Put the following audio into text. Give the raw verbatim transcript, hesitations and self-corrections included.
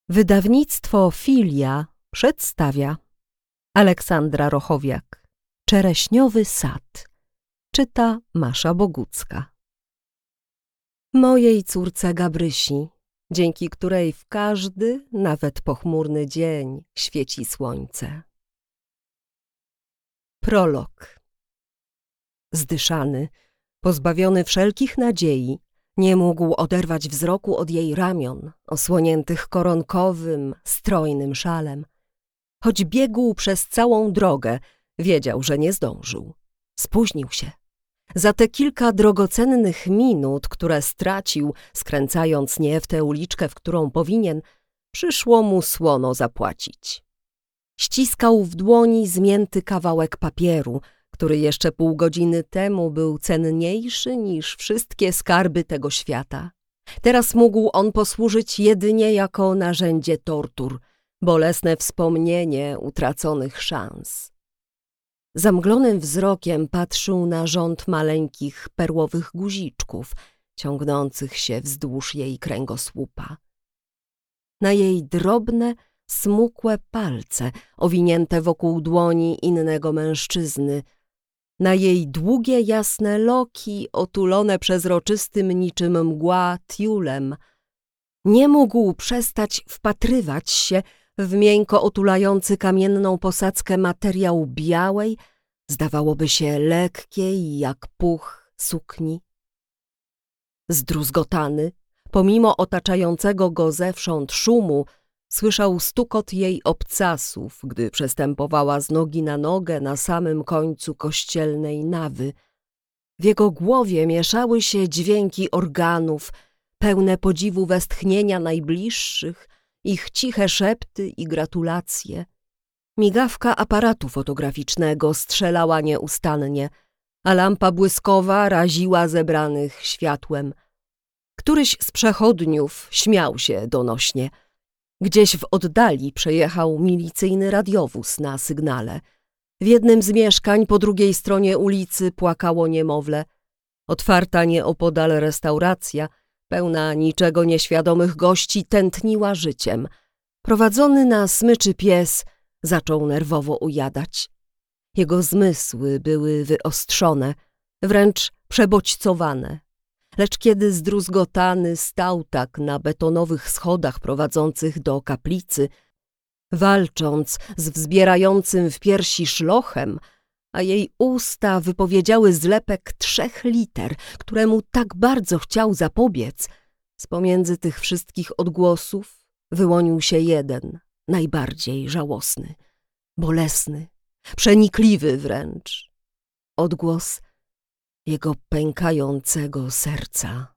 Wydawnictwo Filia przedstawia Aleksandra Rochowiak. Czereśniowy sad. Czyta Masza Bogucka. Mojej córce Gabrysi, dzięki której w każdy, nawet pochmurny dzień świeci słońce. Prolog. Zdyszany, pozbawiony wszelkich nadziei, nie mógł oderwać wzroku od jej ramion, osłoniętych koronkowym, strojnym szalem. Choć biegł przez całą drogę, wiedział, że nie zdążył. Spóźnił się. Za te kilka drogocennych minut, które stracił, skręcając nie w tę uliczkę, w którą powinien, przyszło mu słono zapłacić. Ściskał w dłoni zmięty kawałek papieru, który jeszcze pół godziny temu był cenniejszy niż wszystkie skarby tego świata. Teraz mógł on posłużyć jedynie jako narzędzie tortur, bolesne wspomnienie utraconych szans. Zamglonym wzrokiem patrzył na rząd maleńkich perłowych guziczków, ciągnących się wzdłuż jej kręgosłupa. Na jej drobne, smukłe palce owinięte wokół dłoni innego mężczyzny, na jej długie, jasne loki otulone przezroczystym niczym mgła tiulem. Nie mógł przestać wpatrywać się w miękko otulający kamienną posadzkę materiał białej, zdawałoby się lekkiej jak puch sukni. Zdruzgotany, pomimo otaczającego go zewsząd szumu, słyszał stukot jej obcasów, gdy przestępowała z nogi na nogę na samym końcu kościelnej nawy. W jego głowie mieszały się dźwięki organów, pełne podziwu westchnienia najbliższych, ich ciche szepty i gratulacje. Migawka aparatu fotograficznego strzelała nieustannie, a lampa błyskowa raziła zebranych światłem. Któryś z przechodniów śmiał się donośnie. Gdzieś w oddali przejechał milicyjny radiowóz na sygnale. W jednym z mieszkań po drugiej stronie ulicy płakało niemowlę. Otwarta nieopodal restauracja, pełna niczego nieświadomych gości, tętniła życiem. Prowadzony na smyczy pies zaczął nerwowo ujadać. Jego zmysły były wyostrzone, wręcz przebodźcowane. Lecz kiedy zdruzgotany stał tak na betonowych schodach prowadzących do kaplicy, walcząc z wzbierającym w piersi szlochem, a jej usta wypowiedziały zlepek trzech liter, któremu tak bardzo chciał zapobiec, z pomiędzy tych wszystkich odgłosów wyłonił się jeden, najbardziej żałosny, bolesny, przenikliwy wręcz. Odgłos jego pękającego serca.